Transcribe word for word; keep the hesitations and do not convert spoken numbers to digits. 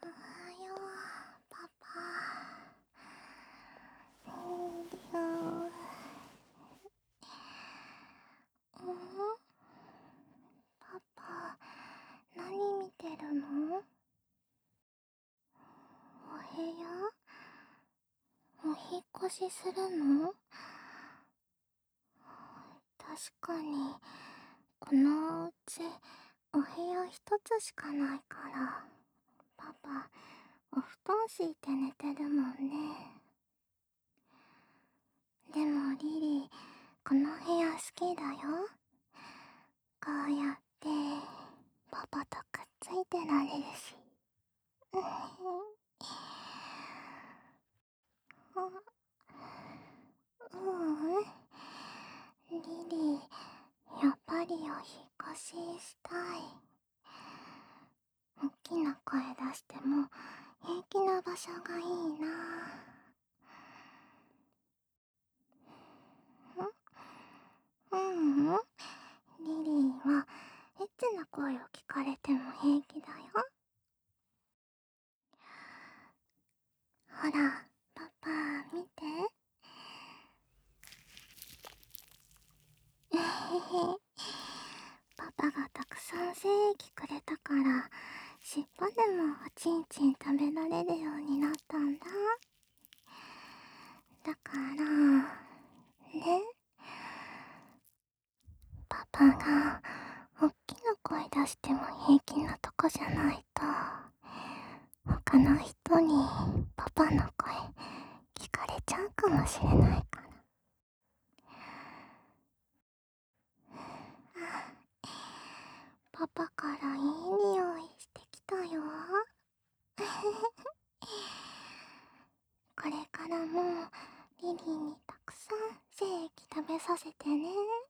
はよう、パパ。うんりょう。うん？パパ、何見てるの？お部屋？お引っ越しするの？確かに、このお家、お部屋一つしかないから、パパ、お布団敷いて寝てるもんね。でもリリー、この部屋好きだよ。こうやってパパとくっついてられるし。ううん、リリー、やっぱりお引っ越ししたい。大きな声出しても平気な場所がいいな。んううん、リリーはエッチな声を聞かれても平気だよ。ほら、パパ見て。えへへ、パパがたくさん精液くれたから尻尾でもおちんちん食べられるようになったんだ。だからね、パパがおっきな声出しても平気なとこじゃないと他の人にパパの声聞かれちゃうかもしれないから。パパからいい匂いしてきたよ。これからもリリーにたくさん精液食べさせてね。